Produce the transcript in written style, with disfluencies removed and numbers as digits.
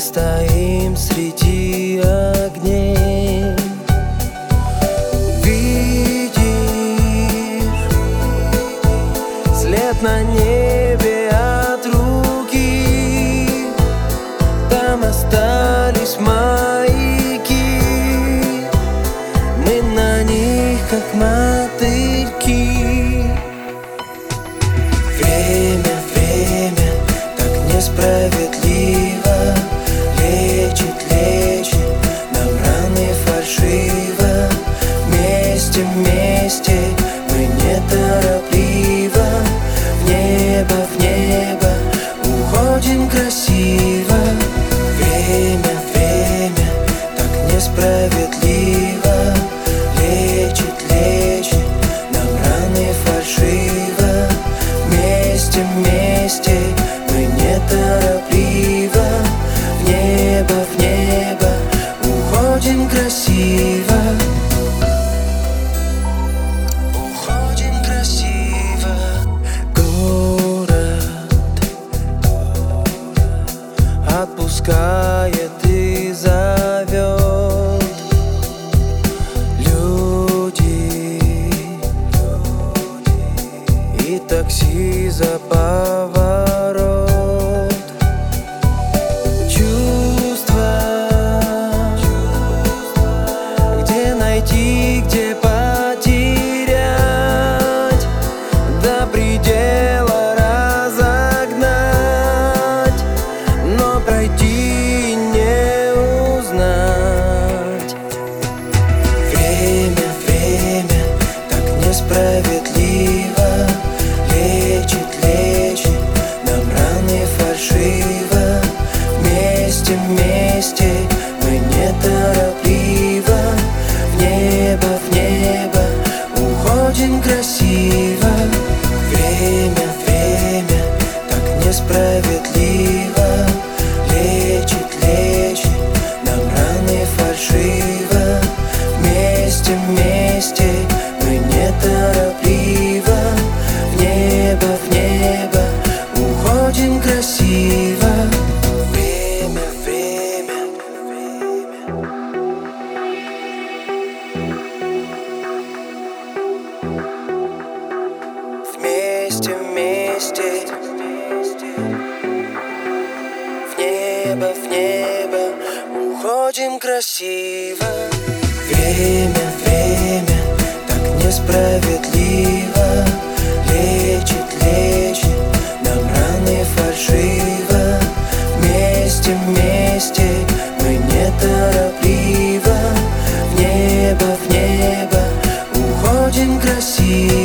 стоим среди огней. Видишь след на небе от руки, там остались маяки, мы на них как мотыльки. Время так несправедливо лечит нам раны фальшиво. Вместе мы неторопливо в небо уходим красиво. Время так несправедливо лечит нам раны фальшиво. Вместе мы неторопливо в небо уходим красиво. Уходим красиво. Город отпускает и зовет. Люди и такси за поворот. Чувства, где найти, где потерять, до предела разогнать, но пройти не узнать. Время так несправедливо лечит нам раны фальшиво. Вместе мы неторопливо в небо уходим красиво. Время так несправедливо лечит нам раны фальшиво. Вместе мы неторопливо в небо уходим красиво. Время вместе в небо уходим красиво. Время так несправедливо лечит нам раны фальшиво. Вместе мы неторопливо в небо уходим красиво.